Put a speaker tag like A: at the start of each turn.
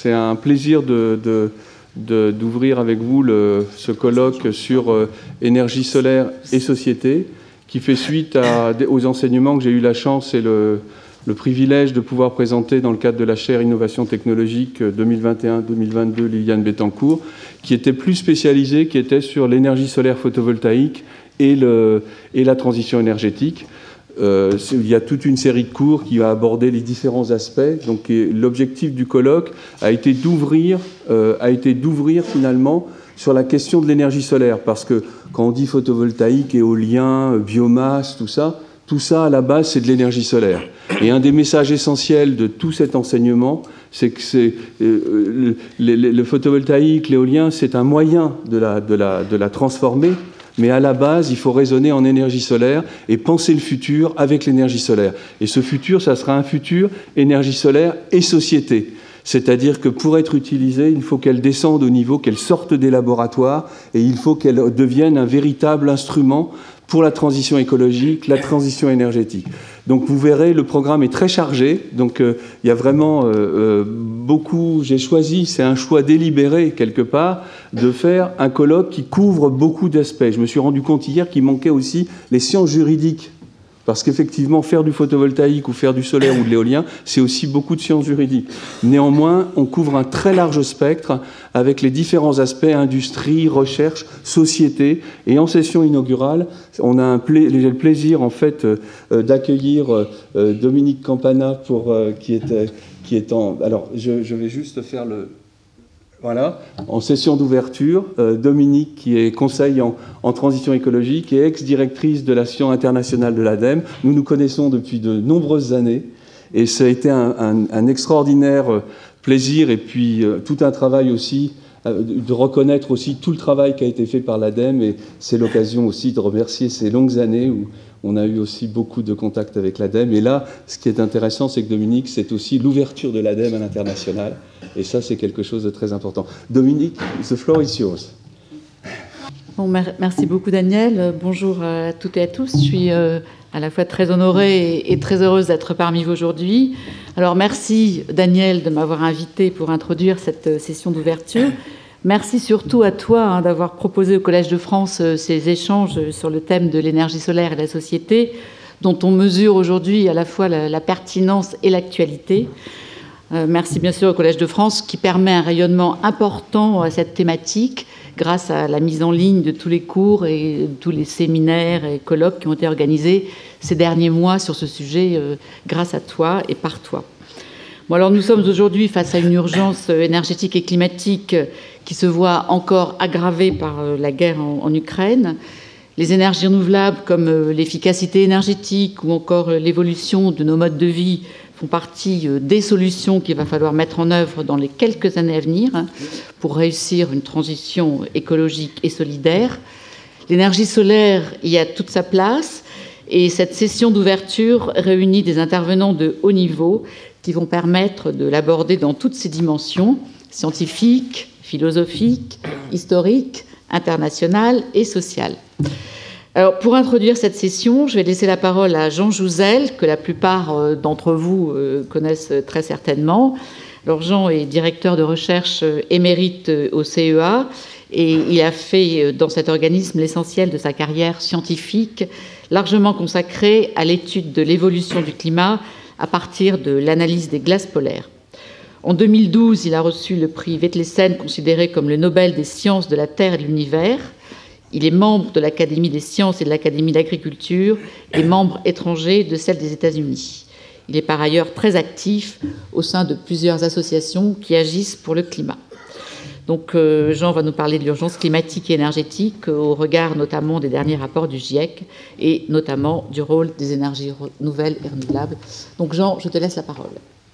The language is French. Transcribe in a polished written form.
A: C'est un plaisir d'ouvrir avec vous ce colloque sur énergie solaire et société, qui fait suite aux enseignements que j'ai eu la chance et le privilège de pouvoir présenter dans le cadre de la chaire Innovation technologique 2021-2022 Liliane Bettencourt, qui était plus spécialisée, qui était sur l'énergie solaire photovoltaïque et la transition énergétique. Il y a toute une série de cours qui va aborder les différents aspects. Donc, l'objectif du colloque a été d'ouvrir finalement sur la question de l'énergie solaire, parce que quand on dit photovoltaïque, éolien, biomasse, tout ça à la base c'est de l'énergie solaire. Et un des messages essentiels de tout cet enseignement, c'est que le photovoltaïque, l'éolien, c'est un moyen de la transformer. Mais à la base, il faut raisonner en énergie solaire et penser le futur avec l'énergie solaire. Et ce futur, ça sera un futur énergie solaire et société. C'est-à-dire que pour être utilisée, il faut qu'elle descende au niveau, qu'elle sorte des laboratoires, et il faut qu'elle devienne un véritable instrument pour la transition écologique, la transition énergétique. Donc vous verrez, le programme est très chargé. Donc il y a vraiment beaucoup. J'ai choisi, c'est un choix délibéré quelque part, de faire un colloque qui couvre beaucoup d'aspects. Je me suis rendu compte hier qu'il manquait aussi les sciences juridiques. Parce qu'effectivement, faire du photovoltaïque ou faire du solaire ou de l'éolien, c'est aussi beaucoup de sciences juridiques. Néanmoins, on couvre un très large spectre avec les différents aspects industrie, recherche, société. Et en session inaugurale, on a le plaisir en fait d'accueillir Dominique Campana qui est en. Alors, je vais juste faire le. Voilà, en session d'ouverture, Dominique, qui est conseil en transition écologique et ex-directrice de l'action internationale de l'ADEME. Nous nous connaissons depuis de nombreuses années et ça a été un extraordinaire plaisir et puis tout un travail aussi, de reconnaître aussi tout le travail qui a été fait par l'ADEME, et c'est l'occasion aussi de remercier ces longues années où on a eu aussi beaucoup de contacts avec l'ADEME. Et là, ce qui est intéressant, c'est que Dominique, c'est aussi l'ouverture de l'ADEME à l'international. Et ça, c'est quelque chose de très important. Dominique, the floor is yours.
B: Bon, merci beaucoup, Daniel. Bonjour à toutes et à tous. Je suis à la fois très honorée et très heureuse d'être parmi vous aujourd'hui. Alors, merci, Daniel, de m'avoir invité pour introduire cette session d'ouverture. Merci surtout à toi d'avoir proposé au Collège de France ces échanges sur le thème de l'énergie solaire et la société, dont on mesure aujourd'hui à la fois la pertinence et l'actualité. Merci bien sûr au Collège de France qui permet un rayonnement important à cette thématique grâce à la mise en ligne de tous les cours et tous les séminaires et colloques qui ont été organisés ces derniers mois sur ce sujet grâce à toi et par toi. Bon, alors nous sommes aujourd'hui face à une urgence énergétique et climatique qui se voit encore aggravée par la guerre en Ukraine. Les énergies renouvelables comme l'efficacité énergétique ou encore l'évolution de nos modes de vie font partie des solutions qu'il va falloir mettre en œuvre dans les quelques années à venir pour réussir une transition écologique et solidaire. L'énergie solaire y a toute sa place et cette session d'ouverture réunit des intervenants de haut niveau qui vont permettre de l'aborder dans toutes ses dimensions, scientifiques, philosophiques, historiques, internationales et sociales. Alors, pour introduire cette session, je vais laisser la parole à Jean Jouzel, que la plupart d'entre vous connaissent très certainement. Alors, Jean est directeur de recherche émérite au CEA et il a fait dans cet organisme l'essentiel de sa carrière scientifique, largement consacrée à l'étude de l'évolution du climat à partir de l'analyse des glaces polaires. En 2012, il a reçu le prix Vetlesen, considéré comme le Nobel des sciences de la Terre et de l'univers. Il est membre de l'Académie des sciences et de l'Académie d'agriculture et membre étranger de celle des États-Unis. Il est par ailleurs très actif au sein de plusieurs associations qui agissent pour le climat. Donc Jean va nous parler de l'urgence climatique et énergétique au regard notamment des derniers rapports du GIEC et notamment du rôle des énergies nouvelles et renouvelables. Donc Jean, je te laisse la parole.